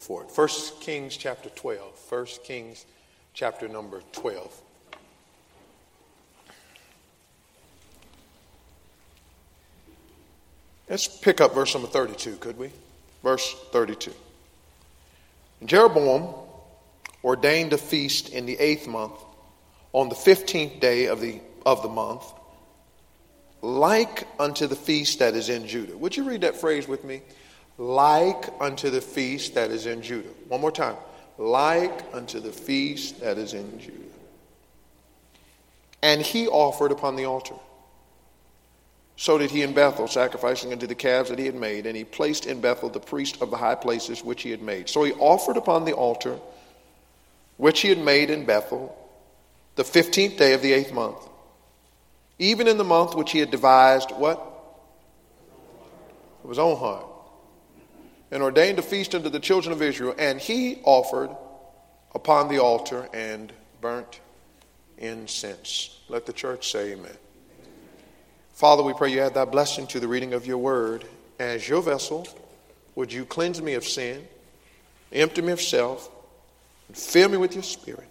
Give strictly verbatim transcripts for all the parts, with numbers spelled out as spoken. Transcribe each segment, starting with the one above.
For it. First Kings chapter twelve. First Kings chapter number twelve. Let's pick up verse number thirty-two, could we? Verse thirty-two. Jeroboam ordained a feast in the eighth month, on the fifteenth day of the of the month, like unto the feast that is in Judah. Would you read that phrase with me? Like unto the feast that is in Judah. One more time. Like unto the feast that is in Judah. And he offered upon the altar. So did he in Bethel, sacrificing unto the calves that he had made. And he placed in Bethel the priest of the high places which he had made. So he offered upon the altar which he had made in Bethel the fifteenth day of the eighth month. Even in the month which he had devised, what? Of his own heart. And ordained a feast unto the children of Israel. And he offered upon the altar and burnt incense. Let the church say amen. Father, we pray you add thy blessing to the reading of your word. As your vessel, would you cleanse me of sin, empty me of self, and fill me with your spirit.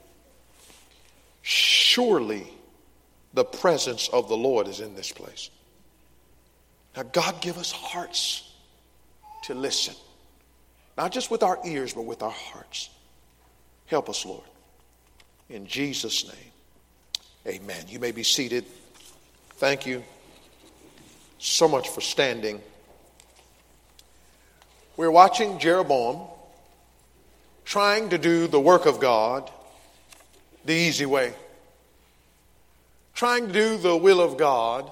Surely the presence of the Lord is in this place. Now, God, give us hearts to listen. Not just with our ears, but with our hearts. Help us, Lord. In Jesus' name, amen. You may be seated. Thank you so much for standing. We're watching Jeroboam trying to do the work of God the easy way. Trying to do the will of God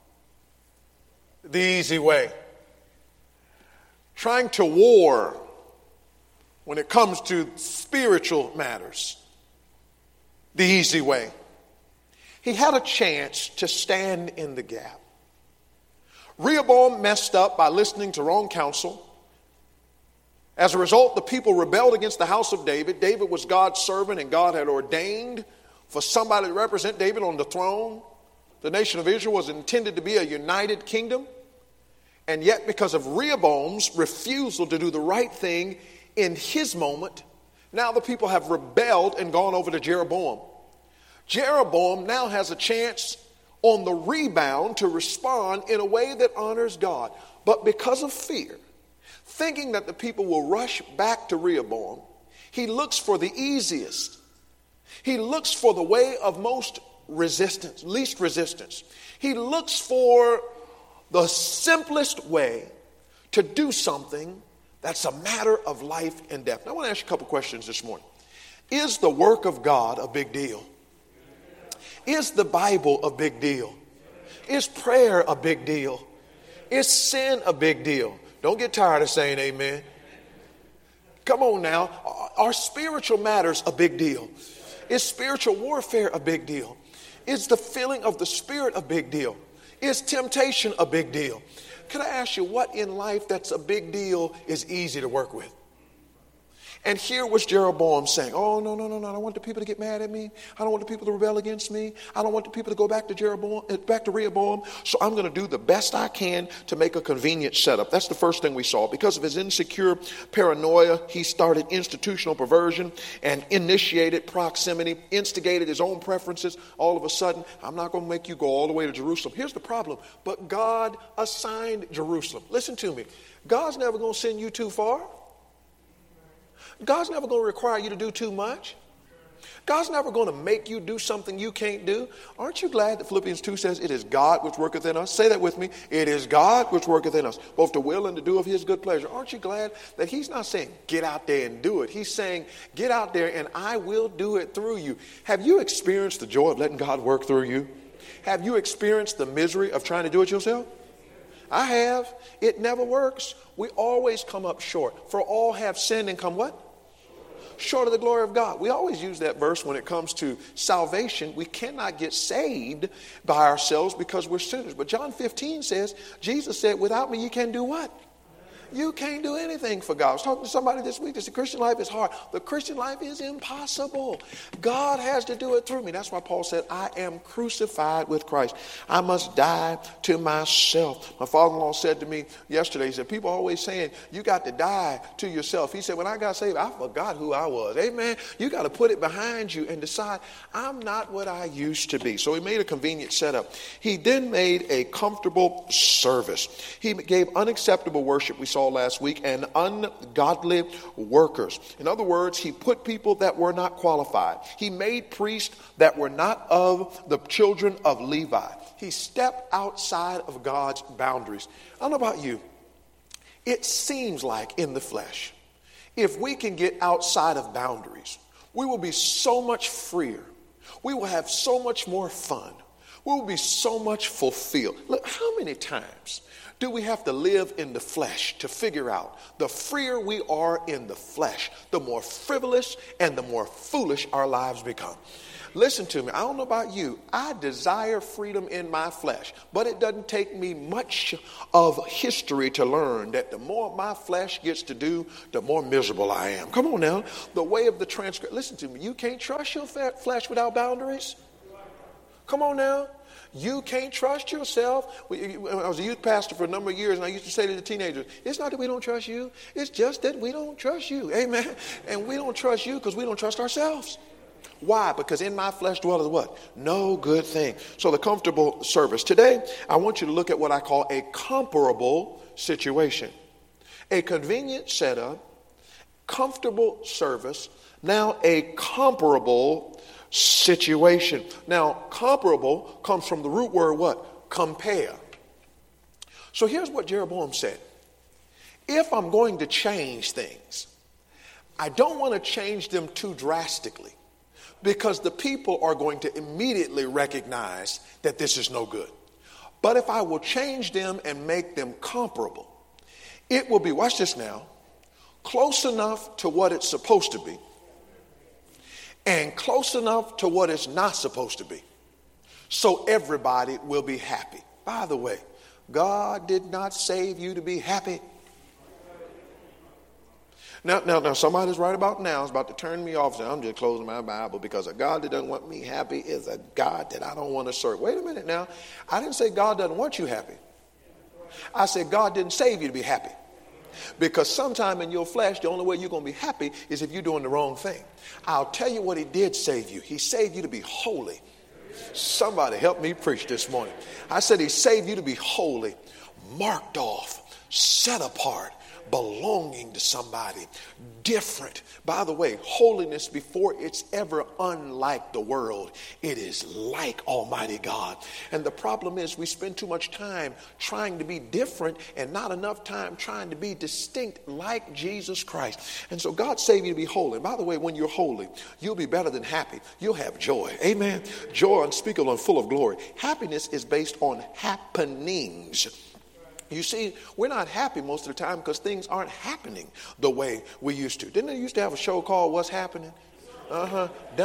the easy way. Trying to war when it comes to spiritual matters the easy way. He had a chance to stand in the gap. Rehoboam messed up by listening to wrong counsel. As a result, the people rebelled against the house of David. David was God's servant, and God had ordained for somebody to represent David on the throne. The nation of Israel was intended to be a united kingdom. And yet, because of Rehoboam's refusal to do the right thing in his moment, now the people have rebelled and gone over to Jeroboam. Jeroboam now has a chance on the rebound to respond in a way that honors God. But because of fear, thinking that the people will rush back to Rehoboam, he looks for the easiest. He looks for the way of most resistance, least resistance. He looks for the simplest way to do something that's a matter of life and death. Now, I want to ask you a couple questions this morning. Is the work of God a big deal? Is the Bible a big deal? Is prayer a big deal? Is sin a big deal? Don't get tired of saying amen. Come on now. Are spiritual matters a big deal? Is spiritual warfare a big deal? Is the filling of the Spirit a big deal? Is temptation a big deal? Can I ask you, what in life that's a big deal is easy to work with? And here was Jeroboam saying, oh, no, no, no, no, I don't want the people to get mad at me. I don't want the people to rebel against me. I don't want the people to go back to Jeroboam, back to Rehoboam. So I'm going to do the best I can to make a convenient setup. That's the first thing we saw. Because of his insecure paranoia, he started institutional perversion and initiated proximity, instigated his own preferences. All of a sudden, I'm not going to make you go all the way to Jerusalem. Here's the problem. But God assigned Jerusalem. Listen to me. God's never going to send you too far. God's never going to require you to do too much. God's never going to make you do something you can't do. Aren't you glad that Philippians two says it is God which worketh in us? Say that with me. It is God which worketh in us, both to will and to do of his good pleasure. Aren't you glad that he's not saying get out there and do it? He's saying get out there and I will do it through you. Have you experienced the joy of letting God work through you? Have you experienced the misery of trying to do it yourself? I have. It never works. We always come up short. For all have sinned and come what? Short of the glory of God. We always use that verse when it comes to salvation. We cannot get saved by ourselves because we're sinners. But John fifteen says, Jesus said, without me you can do what? You can't do anything for God. I was talking to somebody this week that said the Christian life is hard. The Christian life is impossible. God has to do it through me. That's why Paul said, I am crucified with Christ. I must die to myself. My father-in-law said to me yesterday, he said, people are always saying, you got to die to yourself. He said, when I got saved, I forgot who I was. Amen. You got to put it behind you and decide, I'm not what I used to be. So he made a convenient setup. He then made a comfortable service. He gave unacceptable worship, we saw last week, and ungodly workers. In other words, he put people that were not qualified. He made priests that were not of the children of Levi. He stepped outside of God's boundaries. I don't know about you. It seems like in the flesh, if we can get outside of boundaries, we will be so much freer. We will have so much more fun. We will be so much fulfilled. Look, how many times do we have to live in the flesh to figure out the freer we are in the flesh, the more frivolous and the more foolish our lives become? Listen to me. I don't know about you. I desire freedom in my flesh, but it doesn't take me much of history to learn that the more my flesh gets to do, the more miserable I am. Come on now. The way of the transgressor. Listen to me. You can't trust your flesh without boundaries. Come on now. You can't trust yourself. I was a youth pastor for a number of years, and I used to say to the teenagers, it's not that we don't trust you. It's just that we don't trust you. Amen. And we don't trust you because we don't trust ourselves. Why? Because in my flesh dwelleth what? No good thing. So the comfortable service. Today, I want you to look at what I call a comparable situation. A convenient setup, comfortable service, now a comparable situation. Now, comparable comes from the root word what? Compare. So here's what Jeroboam said. If I'm going to change things, I don't want to change them too drastically, because the people are going to immediately recognize that this is no good. But if I will change them and make them comparable, it will be, watch this now, close enough to what it's supposed to be and close enough to what it's not supposed to be, so everybody will be happy. By the way, God did not save you to be happy. Now, now, now, somebody's right about now is about to turn me off and say, I'm just closing my Bible because a God that doesn't want me happy is a God that I don't want to serve. Wait a minute now. I didn't say God doesn't want you happy. I said God didn't save you to be happy. Because sometime in your flesh, the only way you're going to be happy is if you're doing the wrong thing. I'll tell you what he did save you. He saved you to be holy. Somebody help me preach this morning. I said he saved you to be holy, marked off, set apart, belonging to somebody, different. By the way, holiness, before it's ever unlike the world, it is like Almighty God. And the problem is we spend too much time trying to be different and not enough time trying to be distinct like Jesus Christ. And so God saved you to be holy. And by the way, when you're holy, you'll be better than happy. You'll have joy. Amen. Joy unspeakable and full of glory. Happiness is based on happenings. You see, we're not happy most of the time because things aren't happening the way we used to. Didn't they used to have a show called What's Happening? Uh-huh.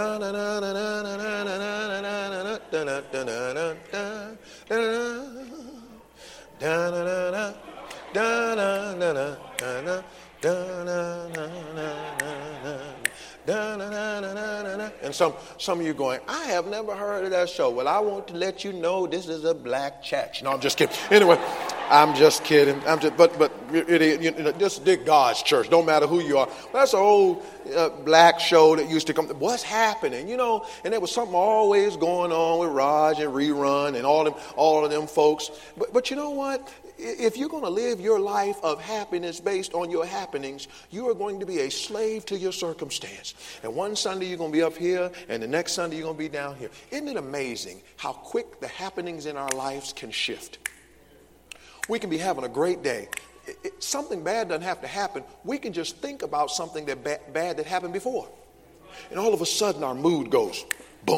And some, some of you going, I have never heard of that show. Well, I want to let you know this is a black church. No, I'm just kidding. Anyway, I'm just kidding. I'm just, but but it, it, you know, just dig God's church. Don't matter who you are. That's an old uh, black show that used to come. What's happening? You know, and there was something always going on with Raj and Rerun and all them, all of them folks. But but you know what? If you're going to live your life of happiness based on your happenings, you are going to be a slave to your circumstance. And one Sunday you're going to be up here, and the next Sunday you're going to be down here. Isn't it amazing how quick the happenings in our lives can shift? We can be having a great day. It, it, something bad doesn't have to happen. We can just think about something that ba- bad that happened before. And all of a sudden our mood goes boom.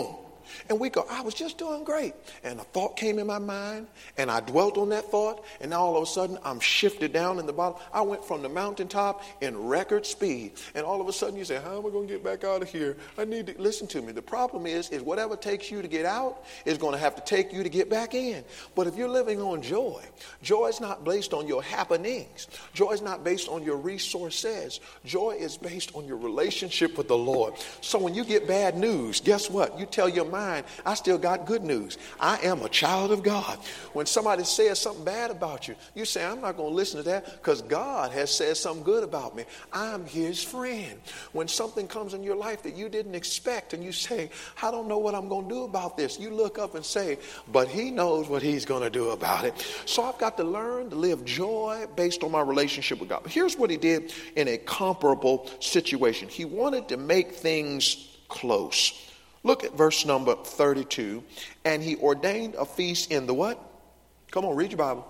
And we go, I was just doing great. And a thought came in my mind, and I dwelt on that thought, and now all of a sudden I'm shifted down in the bottom. I went from the mountaintop in record speed, and all of a sudden you say, how am I going to get back out of here? I need to, listen to me. The problem is, is whatever takes you to get out is going to have to take you to get back in. But if you're living on joy, joy is not based on your happenings. Joy is not based on your resources. Joy is based on your relationship with the Lord. So when you get bad news, guess what? You tell your mind, I still got good news. I am a child of God. When somebody says something bad about you, you say, I'm not going to listen to that because God has said something good about me. I'm his friend. When something comes in your life that you didn't expect and you say, I don't know what I'm going to do about this, you look up and say, but he knows what he's going to do about it. So I've got to learn to live joy based on my relationship with God. But here's what he did in a comparable situation. He wanted to make things close. Look at verse number thirty-two. And he ordained a feast in the what? Come on, read your Bible.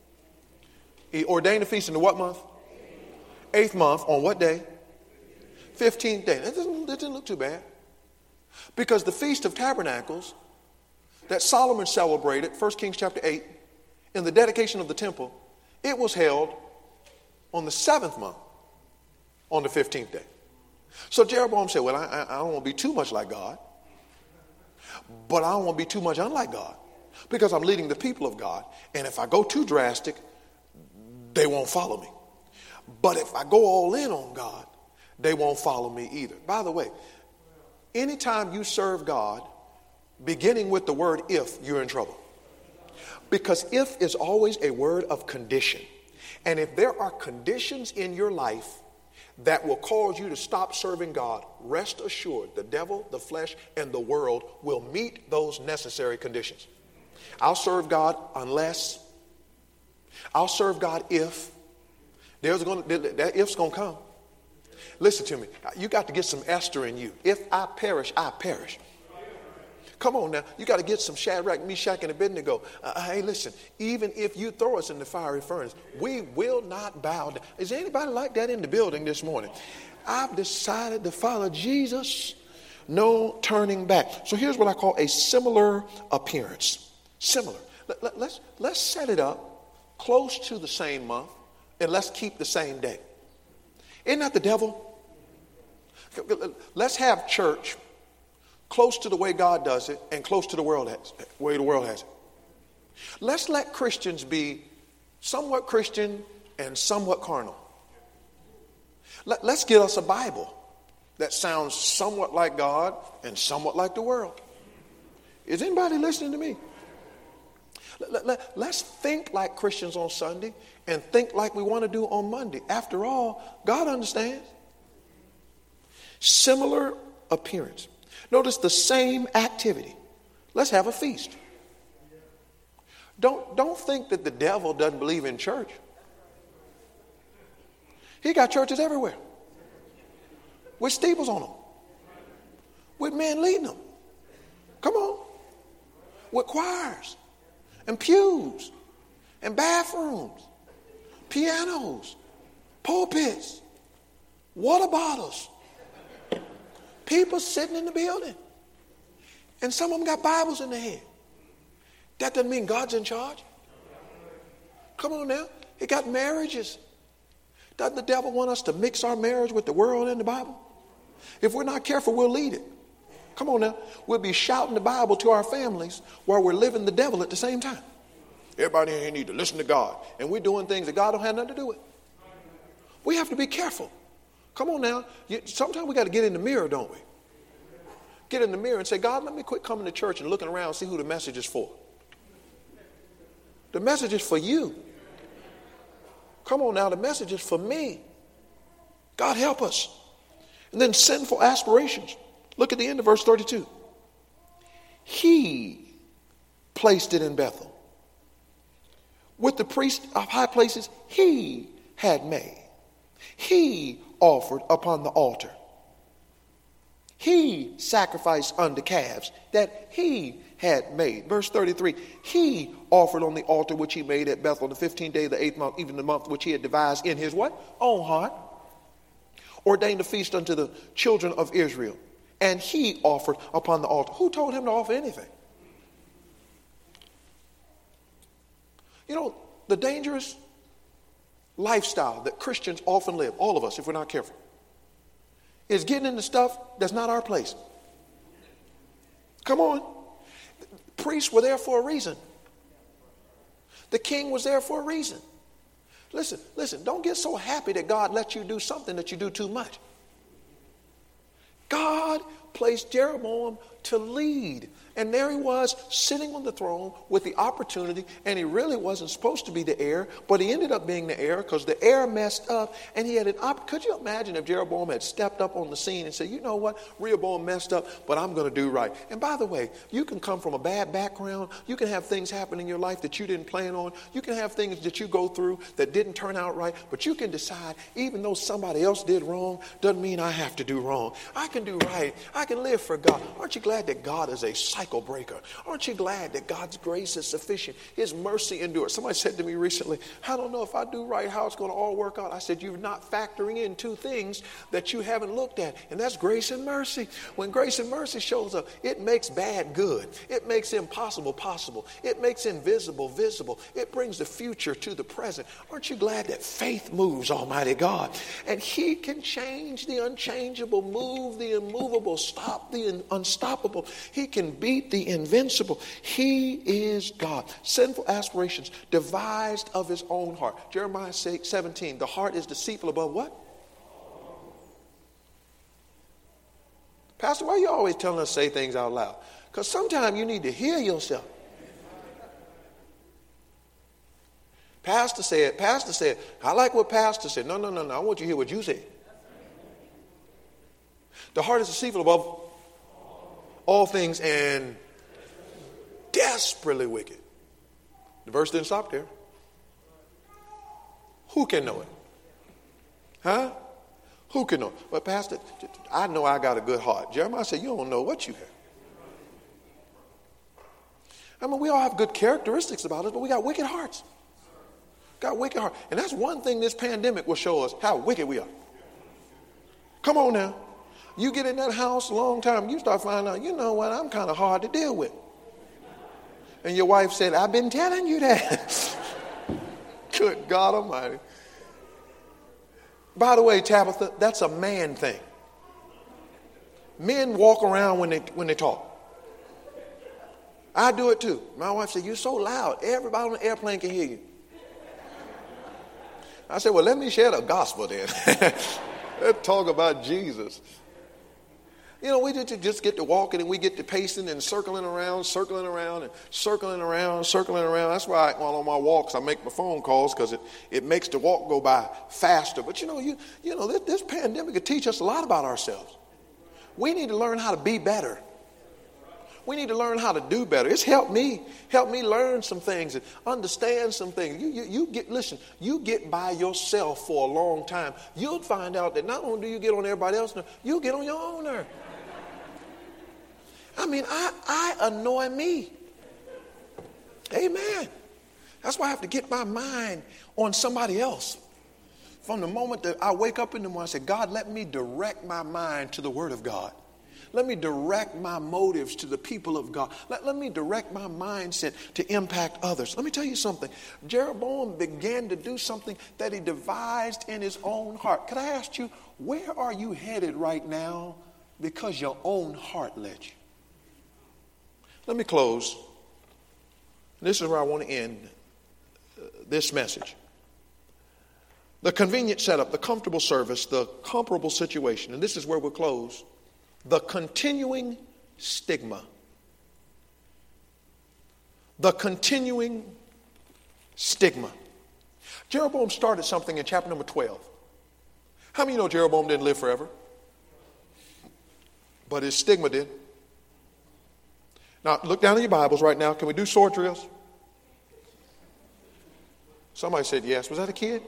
He ordained a feast in the what month? Eighth month. On what day? Fifteenth day. That doesn't, that doesn't look too bad. Because the Feast of Tabernacles that Solomon celebrated, First Kings chapter eight, in the dedication of the temple, it was held on the seventh month, on the fifteenth day. So Jeroboam said, well, I, I don't want to be too much like God, but I don't want to be too much unlike God, because I'm leading the people of God. And if I go too drastic, they won't follow me. But if I go all in on God, they won't follow me either. By the way, anytime you serve God, beginning with the word if, you're in trouble. Because if is always a word of condition. And if there are conditions in your life that will cause you to stop serving God, rest assured the devil, the flesh, and the world will meet those necessary conditions. I'll serve God unless, I'll serve God if, there's going to, that if's going to come. Listen to me. You got to get some Esther in you. If I perish, I perish. Come on now. You got to get some Shadrach, Meshach, and Abednego. Uh, hey, listen, even if you throw us in the fiery furnace, we will not bow down. Is there anybody like that in the building this morning? I've decided to follow Jesus. No turning back. So here's what I call a similar appearance. Similar. Let, let, let's, let's set it up close to the same month, and let's keep the same day. Isn't that the devil? Let's have church close to the way God does it and close to the world has, way the world has it. Let's let Christians be somewhat Christian and somewhat carnal. Let, let's get us a Bible that sounds somewhat like God and somewhat like the world. Is anybody listening to me? Let, let, let, let's think like Christians on Sunday and think like we want to do on Monday. After all, God understands. Similar appearance. Notice the same activity. Let's have a feast. Don't, don't think that the devil doesn't believe in church. He got churches everywhere with steeples on them, with men leading them. Come on. With choirs and pews and bathrooms, pianos, pulpits, water bottles. People sitting in the building. And some of them got Bibles in their hand. That doesn't mean God's in charge. Come on now. He got marriages. Doesn't the devil want us to mix our marriage with the world and the Bible? If we're not careful, we'll lead it. Come on now. We'll be shouting the Bible to our families while we're living the devil at the same time. Everybody in here need to listen to God. And we're doing things that God don't have nothing to do with. We have to be careful. Come on now. You, sometimes we got to get in the mirror, don't we? Get in the mirror and say, God, let me quit coming to church and looking around and see who the message is for. The message is for you. Come on now. The message is for me. God help us. And then sinful aspirations. Look at the end of verse thirty-two. He placed it in Bethel. With the priest of high places, he had made. He offered upon the altar. He sacrificed unto calves that he had made. Verse thirty-three, he offered on the altar which he made at Bethel the fifteenth day of the eighth month, even the month which he had devised in his what? Own heart. Ordained a feast unto the children of Israel. and he offered upon the altar. Who told him to offer anything? You know, the dangerous lifestyle that Christians often live, all of us, if we're not careful, is getting into stuff that's not our place. Come on. Priests were there for a reason. The king was there for a reason. Listen, listen, don't get so happy that God lets you do something that you do too much. God placed Jeroboam to lead. And there he was sitting on the throne with the opportunity, and he really wasn't supposed to be the heir, but he ended up being the heir because the heir messed up, and he had an opportunity. Could you imagine if Jeroboam had stepped up on the scene and said, you know what, Rehoboam messed up, but I'm going to do right. And by the way, you can come from a bad background. You can have things happen in your life that you didn't plan on. You can have things that you go through that didn't turn out right, but you can decide, even though somebody else did wrong, doesn't mean I have to do wrong. I can do right. I can live for God. Aren't you glad that God is a cycle breaker? Aren't you glad that God's grace is sufficient? His mercy endures. Somebody said to me recently, I don't know if I do right, how it's going to all work out. I said, you're not factoring in two things that you haven't looked at, and that's grace and mercy. When grace and mercy shows up, it makes bad good. It makes impossible possible. It makes invisible visible. It brings the future to the present. Aren't you glad that faith moves Almighty God? And he can change the unchangeable, move the immovable, stop the unstoppable. He can beat the invincible. He is God. Sinful aspirations devised of his own heart. Jeremiah seventeen, the heart is deceitful above what? Pastor, why are you always telling us to say things out loud? Because sometimes you need to hear yourself. Pastor said, Pastor said, I like what Pastor said. No, no, no, no. I want you to hear what you said. The heart is deceitful above all things and desperately wicked. The verse didn't stop there. Who can know it? Huh? Who can know it? But Pastor, I know I got a good heart. Jeremiah said, you don't know what you have. I mean, we all have good characteristics about us, but we got wicked hearts. Got wicked hearts. And that's one thing this pandemic will show us, how wicked we are. Come on now. You get in that house a long time, you start finding out, you know what, I'm kind of hard to deal with. And your wife said, I've been telling you that. Good God Almighty. By the way, Tabitha, that's a man thing. Men walk around when they when they talk. I do it too. My wife said, you're so loud. Everybody on the airplane can hear you. I said, well, let me share the gospel then. Let's talk about Jesus. You know, we just get to walking and we get to pacing and circling around, circling around and circling around, circling around. That's why I, while on my walks, I make my phone calls because it, it makes the walk go by faster. But, you know, you, you know, this, this pandemic could teach us a lot about ourselves. We need to learn how to be better. We need to learn how to do better. It's helped me, helped me learn some things and understand some things. You, you, you get, listen, you get by yourself for a long time. You'll find out that not only do you get on everybody else's nerve, you'll get on your own nerve. I mean, I, I annoy me. Amen. That's why I have to get my mind on somebody else. From the moment that I wake up in the morning, I say, God, let me direct my mind to the Word of God. Let me direct my motives to the people of God. Let, let me direct my mindset to impact others. Let me tell you something. Jeroboam began to do something that he devised in his own heart. Could I ask you, where are you headed right now because your own heart led you? Let me close. This is where I want to end uh, this message. The convenient setup, the comfortable service, the comparable situation, and this is where we'll close. The continuing stigma. The continuing stigma. Jeroboam started something in chapter number twelve. How many know Jeroboam didn't live forever? But his stigma did. Now, look down in your Bibles right now. Can we do sword drills? Somebody said yes. Was that a kid?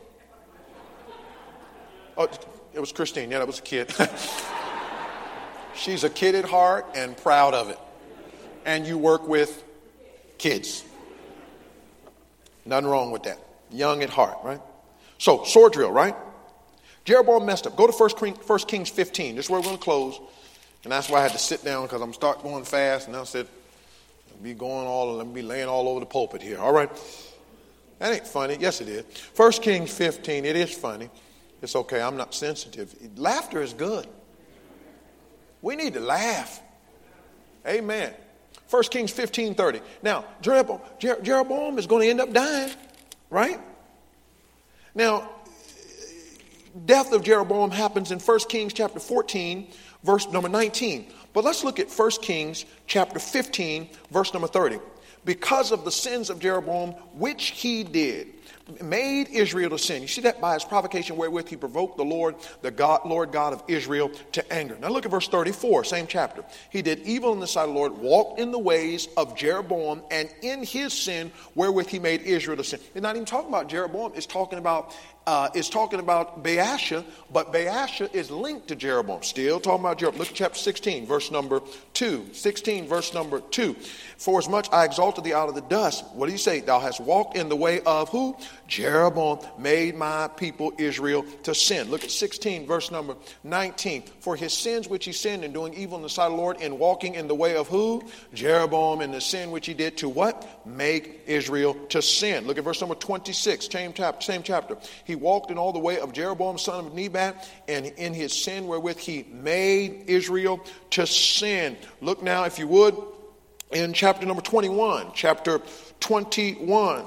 Oh, it was Christine. Yeah, that was a kid. She's a kid at heart and proud of it. And you work with kids. Nothing wrong with that. Young at heart, right? So, sword drill, right? Jeroboam messed up. Go to First Kings fifteen. This is where we're going to close. And that's why I had to sit down, because I'm start going fast. And I said, I'll be going all, let me be laying all over the pulpit here. All right. That ain't funny. Yes, it is. First Kings fifteen, it is funny. It's okay. I'm not sensitive. Laughter is good. We need to laugh. Amen. First Kings fifteen thirty. Now, Jeroboam, Jer- Jeroboam is going to end up dying, right? Now, death of Jeroboam happens in First Kings chapter fourteen, verse number nineteen. But let's look at First Kings chapter fifteen, verse number thirty. Because of the sins of Jeroboam, which he did, made Israel to sin. You see that by his provocation wherewith he provoked the Lord, the God, Lord God of Israel, to anger. Now look at verse thirty-four, same chapter. He did evil in the sight of the Lord, walked in the ways of Jeroboam, and in his sin wherewith he made Israel to sin. It's not even talking about Jeroboam. It's talking about uh, it's talking about Baasha, but Baasha is linked to Jeroboam. Still talking about Jeroboam. Look at chapter sixteen, verse number two. sixteen, verse number two. For as much I exalted thee out of the dust. What do you say? Thou hast walked in the way of who? Jeroboam made my people Israel to sin. Look at sixteen, verse number nineteen. For his sins which he sinned in doing evil in the sight of the Lord, in walking in the way of who? Jeroboam, in the sin which he did to what? Make Israel to sin. Look at verse number twenty-six, same chapter. Same chapter. He walked in all the way of Jeroboam, son of Nebat, and in his sin wherewith he made Israel to sin. Look now, if you would, in chapter number twenty-one. Chapter twenty-one.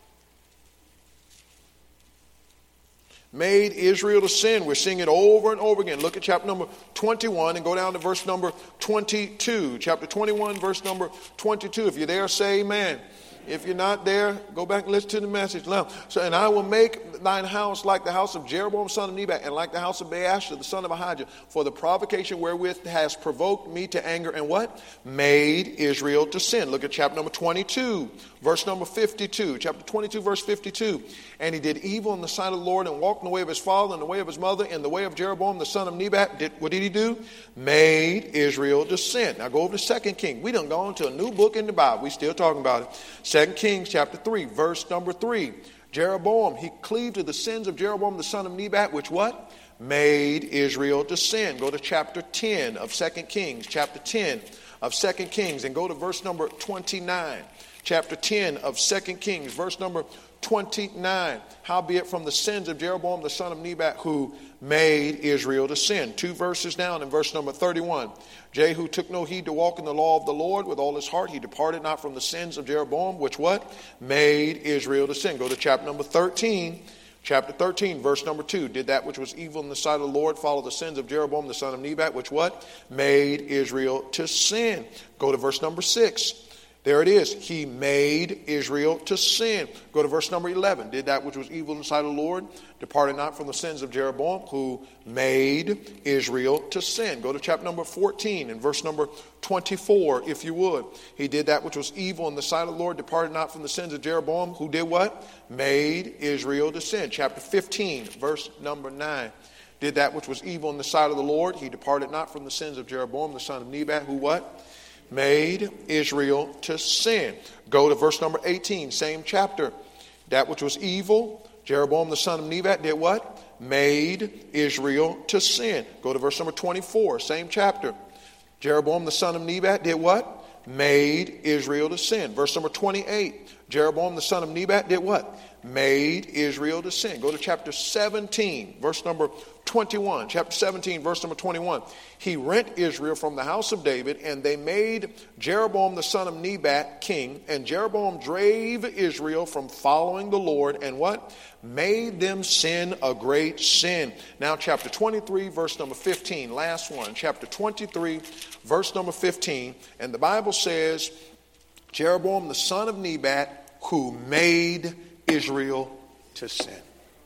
Made Israel to sin. We're seeing it over and over again. Look at chapter number twenty-one and go down to verse number twenty-two. Chapter twenty-one, verse number twenty-two. If you're there, say amen. If you're not there, go back and listen to the message now. So, and I will make thine house like the house of Jeroboam son of Nebat, and like the house of Baasha the son of Ahijah, for the provocation wherewith has provoked me to anger, and what? Made Israel to sin. Look at chapter number twenty-two, verse number fifty-two. Chapter twenty-two, verse fifty-two. And he did evil in the sight of the Lord, and walked in the way of his father, and the way of his mother, and the way of Jeroboam the son of Nebat. Did, what did he do? Made Israel to sin. Now go over to Second Kings. We done gone to a new book in the Bible. We still talking about it. Second Kings chapter three, verse number three. Jeroboam, he cleaved to the sins of Jeroboam the son of Nebat, which what? Made Israel to sin. Go to chapter ten of Second Kings, chapter ten of Second Kings, and go to verse number twenty-nine. Chapter ten of Second Kings, verse number twenty-nine. Howbeit from the sins of Jeroboam the son of Nebat, who made Israel to sin. Two verses down in verse number thirty-one. Jehu took no heed to walk in the law of the Lord with all his heart. He departed not from the sins of Jeroboam, which what? Made Israel to sin. Go to chapter number thirteen. Chapter thirteen, verse number two. Did that which was evil in the sight of the Lord, follow the sins of Jeroboam the son of Nebat, which what? Made Israel to sin. Go to verse number six. There it is. He made Israel to sin. Go to verse number eleven. Did that which was evil in the sight of the Lord, departed not from the sins of Jeroboam, who made Israel to sin. Go to chapter number fourteen and verse number twenty-four, if you would. He did that which was evil in the sight of the Lord, departed not from the sins of Jeroboam, who did what? Made Israel to sin. Chapter fifteen, verse number nine. Did that which was evil in the sight of the Lord. He departed not from the sins of Jeroboam, the son of Nebat, who what? Made Israel to sin. Go to verse number eighteen, same chapter. That which was evil, Jeroboam the son of Nebat did what? Made Israel to sin. Go to verse number twenty-four, same chapter. Jeroboam the son of Nebat did what? Made Israel to sin. Verse number twenty-eight. Jeroboam the son of Nebat did what? Made Israel to sin. Go to chapter seventeen, verse number twenty-one. Chapter seventeen, verse number twenty-one. He rent Israel from the house of David, and they made Jeroboam the son of Nebat king. And Jeroboam drave Israel from following the Lord, and what? Made them sin a great sin. Now chapter twenty-three, verse number fifteen. Last one. Chapter twenty-three, verse number fifteen. And the Bible says, Jeroboam the son of Nebat, who made Israel to sin.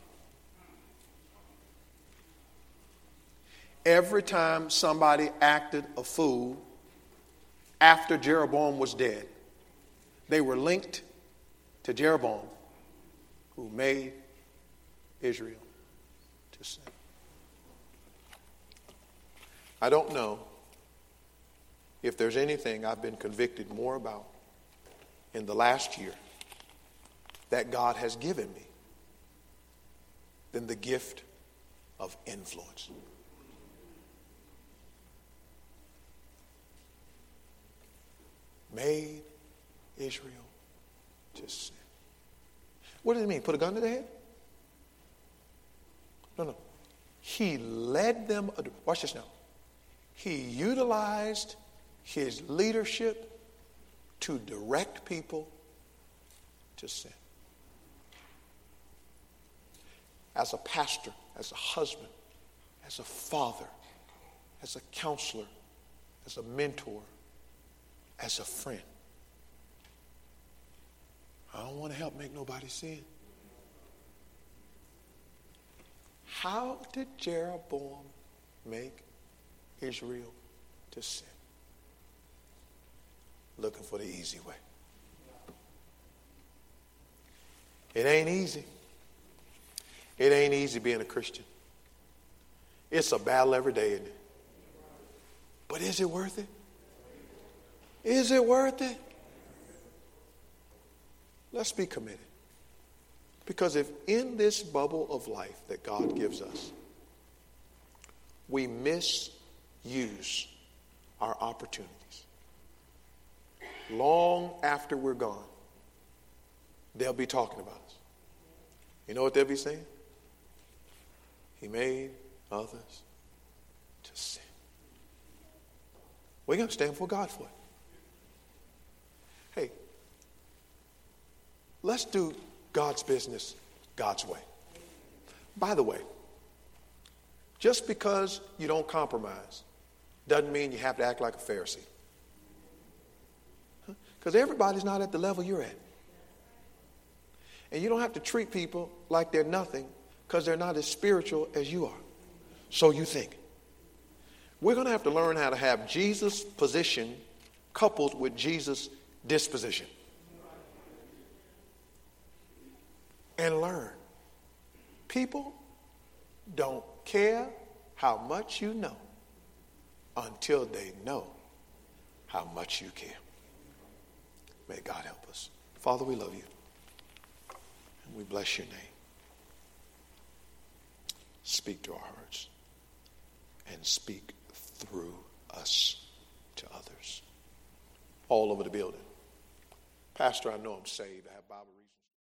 Every time somebody acted a fool after Jeroboam was dead, they were linked to Jeroboam, who made Israel to sin. I don't know if there's anything I've been convicted more about in the last year that God has given me than the gift of influence. made Israel to sin. What does it mean? Put a gun to their head? No, no. He led them. Watch this now. He utilized his leadership to direct people to sin. As a pastor, as a husband, as a father, as a counselor, as a mentor, as a friend. I don't want to help make nobody sin. How did Jeroboam make Israel to sin? Looking for the easy way. It ain't easy. It ain't easy being a Christian. It's a battle every day, isn't it? But is it worth it? Is it worth it? Let's be committed. Because if in this bubble of life that God gives us, we misuse our opportunities, long after we're gone, they'll be talking about us. You know what they'll be saying? He made others to sin. We're going to stand for God for it. Hey, let's do God's business God's way. By the way, just because you don't compromise doesn't mean you have to act like a Pharisee. Because everybody's not at the level you're at. And you don't have to treat people like they're nothing because they're not as spiritual as you are. So you think. We're going to have to learn how to have Jesus' position coupled with Jesus' disposition. And learn. People don't care how much you know until they know how much you care. May God help us. Father, we love you. And we bless your name. Speak to our hearts and speak through us to others all over the building. Pastor, I know I'm saved. I have Bible reading.